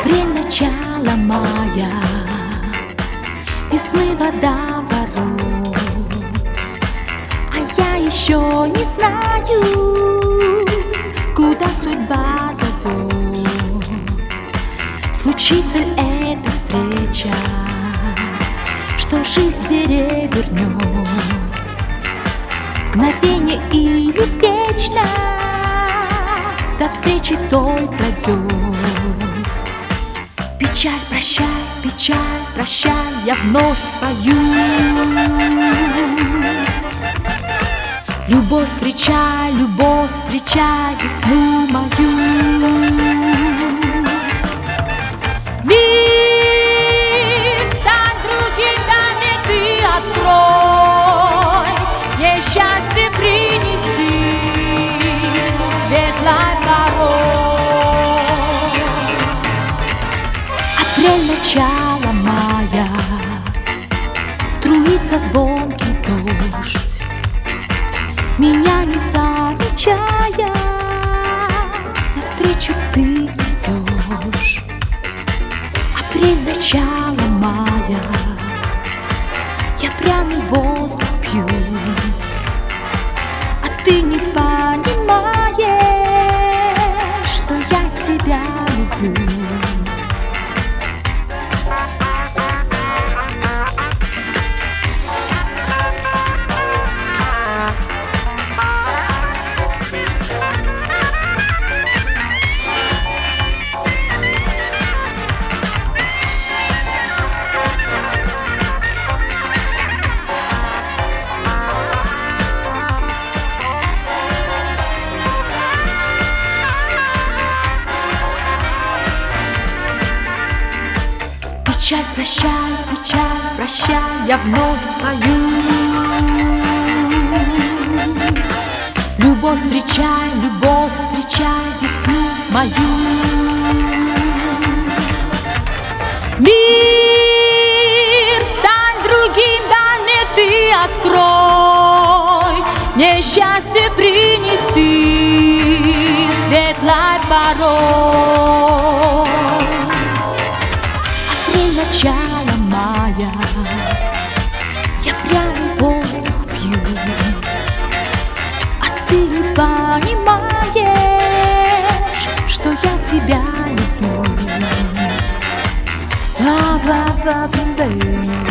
Апрель, начало мая, весны водоворот, а я еще не знаю, куда судьба зовет. Случится ли эта встреча, что жизнь перевернет? Мгновение или вечность до встречи той пройдет. Печаль, прощай, я вновь пою. Любовь, встречай весну мою. Мир, стань другим, даме ты открой, ей счастье принеси, светлой порой. Апрель, начало мая, струится звонкий дождь, меня не замечая, навстречу ты идешь. Апрель, начало мая, я пряный воздух пью, а ты не понимаешь, что я тебя люблю. Печаль, прощай, я вновь пою. Любовь, встречай весну мою. Мир, стань другим, дальне ты открой, мне счастье принеси, светлой порой. Начало мая, я пряный воздух пью, а ты не понимаешь, что я тебя люблю. Бла-бла-бла-бла-бла.